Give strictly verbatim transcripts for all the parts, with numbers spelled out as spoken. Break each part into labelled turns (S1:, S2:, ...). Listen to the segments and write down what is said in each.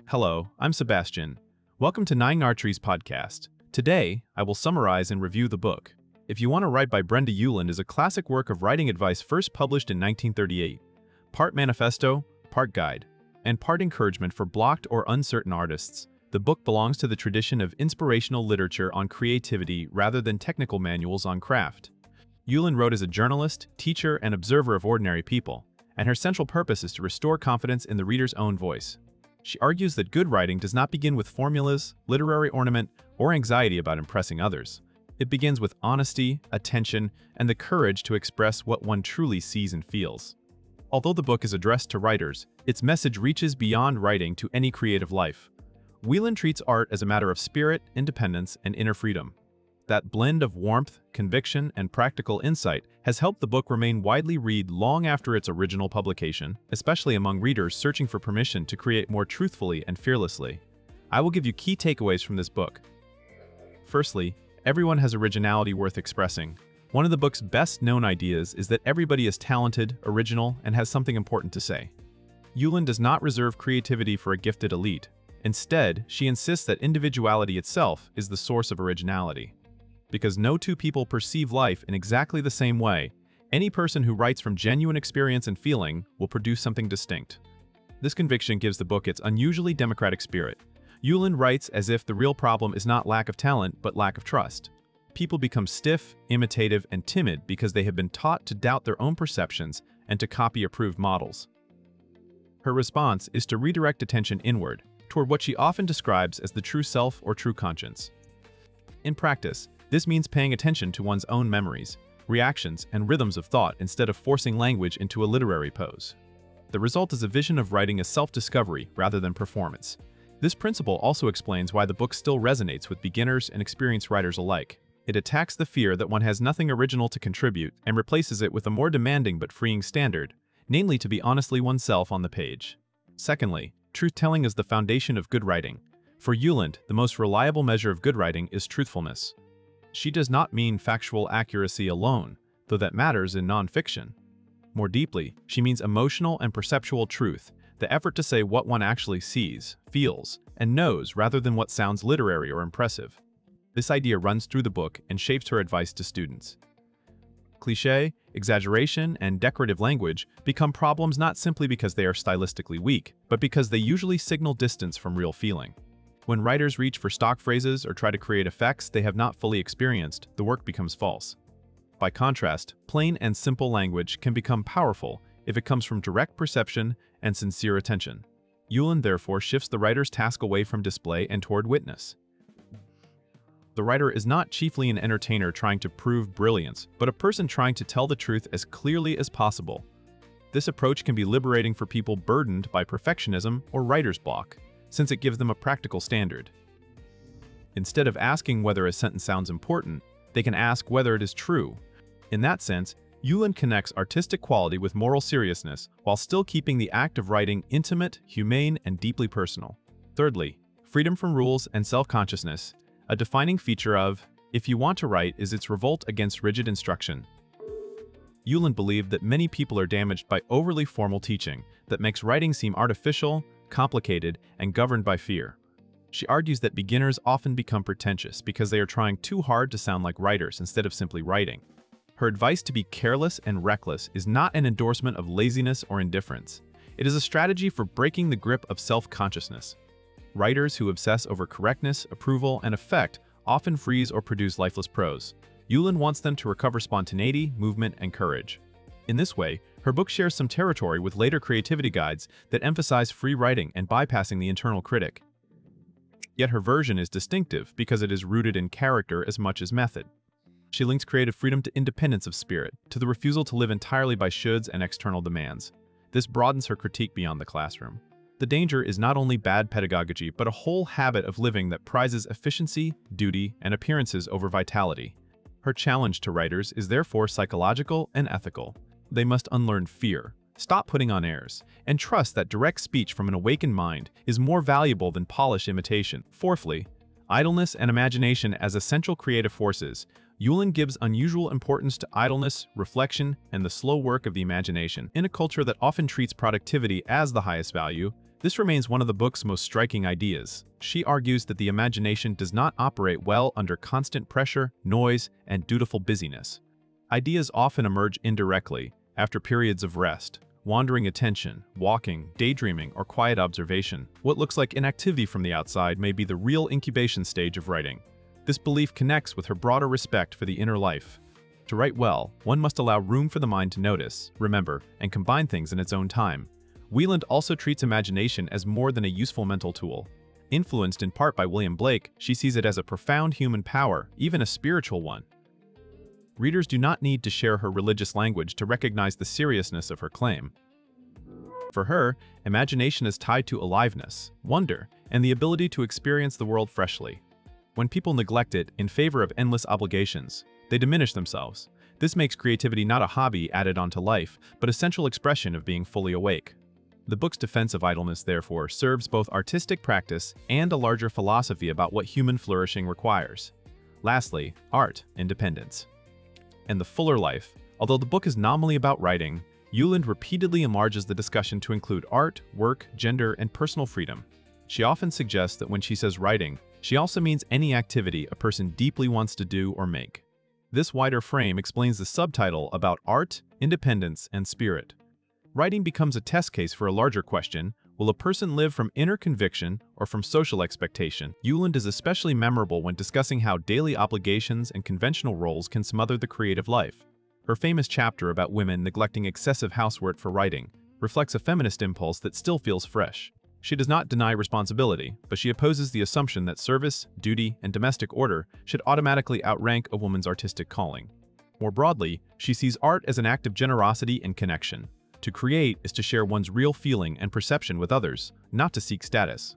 S1: Hello, I'm Sebastian. Welcome to Nine Archery's podcast. Today, I will summarize and review the book. If You Want to Write by Brenda Ueland is a classic work of writing advice first published in nineteen thirty-eight. Part manifesto, part guide, and part encouragement for blocked or uncertain artists. The book belongs to the tradition of inspirational literature on creativity rather than technical manuals on craft. Ueland wrote as a journalist, teacher, and observer of ordinary people, and her central purpose is to restore confidence in the reader's own voice. She argues that good writing does not begin with formulas, literary ornament, or anxiety about impressing others. It begins with honesty, attention, and the courage to express what one truly sees and feels. Although the book is addressed to writers, its message reaches beyond writing to any creative life. Ueland treats art as a matter of spirit, independence, and inner freedom. That blend of warmth, conviction, and practical insight has helped the book remain widely read long after its original publication, especially among readers searching for permission to create more truthfully and fearlessly. I will give you key takeaways from this book. Firstly, everyone has originality worth expressing. One of the book's best-known ideas is that everybody is talented, original, and has something important to say. Ueland does not reserve creativity for a gifted elite. Instead, she insists that individuality itself is the source of originality. Because no two people perceive life in exactly the same way, any person who writes from genuine experience and feeling will produce something distinct. This conviction gives the book its unusually democratic spirit. Ueland writes as if the real problem is not lack of talent, but lack of trust. People become stiff, imitative, and timid because they have been taught to doubt their own perceptions and to copy approved models. Her response is to redirect attention inward, toward what she often describes as the true self or true conscience. In practice, this means paying attention to one's own memories, reactions, and rhythms of thought instead of forcing language into a literary pose. The result is a vision of writing as self-discovery rather than performance. This principle also explains why the book still resonates with beginners and experienced writers alike. It attacks the fear that one has nothing original to contribute and replaces it with a more demanding but freeing standard, namely to be honestly oneself on the page. Secondly, truth-telling is the foundation of good writing. For Ueland, the most reliable measure of good writing is truthfulness. She does not mean factual accuracy alone, though that matters in nonfiction. More deeply, she means emotional and perceptual truth, the effort to say what one actually sees, feels, and knows rather than what sounds literary or impressive. This idea runs through the book and shapes her advice to students. Cliché, exaggeration, and decorative language become problems not simply because they are stylistically weak, but because they usually signal distance from real feeling. When writers reach for stock phrases or try to create effects they have not fully experienced, the work becomes false. By contrast, plain and simple language can become powerful if it comes from direct perception and sincere attention. Ueland therefore shifts the writer's task away from display and toward witness. The writer is not chiefly an entertainer trying to prove brilliance, but a person trying to tell the truth as clearly as possible. This approach can be liberating for people burdened by perfectionism or writer's block, since it gives them a practical standard. Instead of asking whether a sentence sounds important, they can ask whether it is true. In that sense, Ueland connects artistic quality with moral seriousness while still keeping the act of writing intimate, humane, and deeply personal. Thirdly, freedom from rules and self-consciousness. A defining feature of If You Want to Write is its revolt against rigid instruction. Ueland believed that many people are damaged by overly formal teaching that makes writing seem artificial, complicated, and governed by fear. She argues that beginners often become pretentious because they are trying too hard to sound like writers instead of simply writing. Her advice to be careless and reckless is not an endorsement of laziness or indifference. It is a strategy for breaking the grip of self-consciousness. Writers who obsess over correctness, approval, and effect often freeze or produce lifeless prose. Ueland wants them to recover spontaneity, movement, and courage. In this way, her book shares some territory with later creativity guides that emphasize free writing and bypassing the internal critic. Yet her version is distinctive because it is rooted in character as much as method. She links creative freedom to independence of spirit, to the refusal to live entirely by shoulds and external demands. This broadens her critique beyond the classroom. The danger is not only bad pedagogy, but a whole habit of living that prizes efficiency, duty, and appearances over vitality. Her challenge to writers is therefore psychological and ethical. They must unlearn fear, stop putting on airs, and trust that direct speech from an awakened mind is more valuable than polished imitation. Fourthly, idleness and imagination as essential creative forces. Ueland gives unusual importance to idleness, reflection, and the slow work of the imagination. In a culture that often treats productivity as the highest value, This remains one of the book's most striking ideas. She argues that the imagination does not operate well under constant pressure, noise, and dutiful busyness. Ideas often emerge indirectly, after periods of rest, wandering attention, walking, daydreaming, or quiet observation. What looks like inactivity from the outside may be the real incubation stage of writing. This belief connects with her broader respect for the inner life. To write well, one must allow room for the mind to notice, remember, and combine things in its own time. Wieland also treats imagination as more than a useful mental tool. Influenced in part by William Blake, she sees it as a profound human power, even a spiritual one. Readers do not need to share her religious language to recognize the seriousness of her claim. For her, imagination is tied to aliveness, wonder, and the ability to experience the world freshly. When people neglect it in favor of endless obligations, they diminish themselves. This makes creativity not a hobby added onto life, but a central expression of being fully awake. The book's defense of idleness, therefore, serves both artistic practice and a larger philosophy about what human flourishing requires. Lastly, art independence. And the fuller life. Although the book is nominally about writing, Yuland repeatedly enlarges the discussion to include art, work, gender, and personal freedom. She often suggests that when she says writing, she also means any activity a person deeply wants to do or make. This wider frame explains the subtitle about art, independence, and spirit. Writing becomes a test case for a larger question: will a person live from inner conviction or from social expectation? Yuland is especially memorable when discussing how daily obligations and conventional roles can smother the creative life. Her famous chapter about women neglecting excessive housework for writing reflects a feminist impulse that still feels fresh. She does not deny responsibility, but she opposes the assumption that service, duty, and domestic order should automatically outrank a woman's artistic calling. More broadly, she sees art as an act of generosity and connection. To create is to share one's real feeling and perception with others, not to seek status.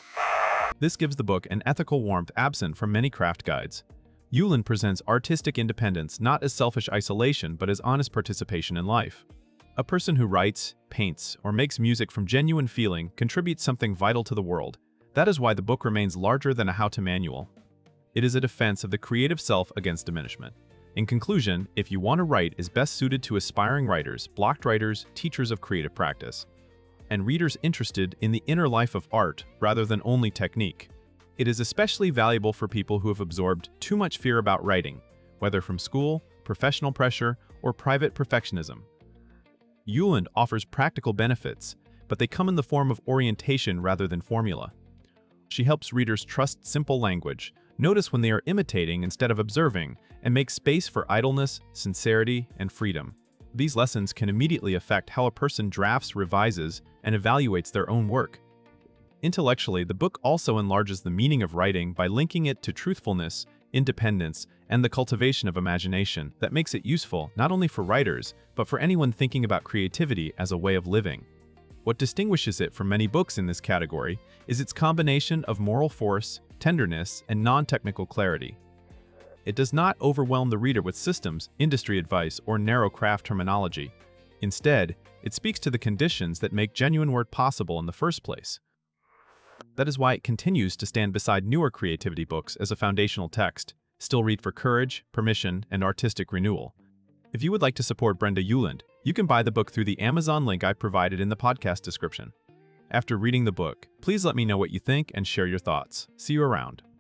S1: This gives the book an ethical warmth absent from many craft guides. Yuland presents artistic independence not as selfish isolation but as honest participation in life. A person who writes, paints, or makes music from genuine feeling contributes something vital to the world. That is why the book remains larger than a how-to manual. It is a defense of the creative self against diminishment. In conclusion, If You Want to Write is best suited to aspiring writers, blocked writers, teachers of creative practice, and readers interested in the inner life of art rather than only technique. It is especially valuable for people who have absorbed too much fear about writing, whether from school, professional pressure, or private perfectionism. Yuland offers practical benefits, but they come in the form of orientation rather than formula. She helps readers trust simple language, notice when they are imitating instead of observing, and make space for idleness, sincerity, and freedom. These lessons can immediately affect how a person drafts, revises, and evaluates their own work. Intellectually, the book also enlarges the meaning of writing by linking it to truthfulness, independence, and the cultivation of imagination that makes it useful not only for writers, but for anyone thinking about creativity as a way of living. What distinguishes it from many books in this category is its combination of moral force, tenderness, and non-technical clarity. It does not overwhelm the reader with systems, industry advice, or narrow craft terminology. Instead, it speaks to the conditions that make genuine work possible in the first place. That is why it continues to stand beside newer creativity books as a foundational text, still read for courage, permission, and artistic renewal. If you would like to support Brenda Yuland, you can buy the book through the Amazon link I provided in the podcast description. After reading the book, please let me know what you think and share your thoughts. See you around.